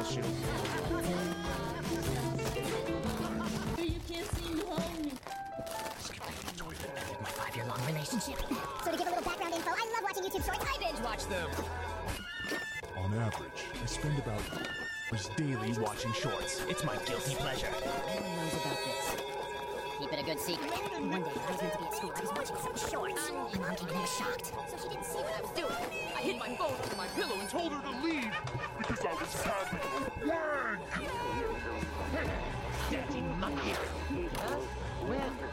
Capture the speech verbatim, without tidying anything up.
bullshit. You can't seem to hold me. My five-year-long relationship. So to give a little background info, I love watching YouTube shorts. I binge watch them. On average, I spend about hours daily watching shorts. It's my guilty pleasure. No one knows about this. Keep it a good secret. One day, I was meant to be at school. I was watching some shorts. My mom came in here shocked. So she didn't see what I was doing. I hid my phone under my pillow and told Told her to leave because I was having a wank. Dirty monkey. Huh? Well,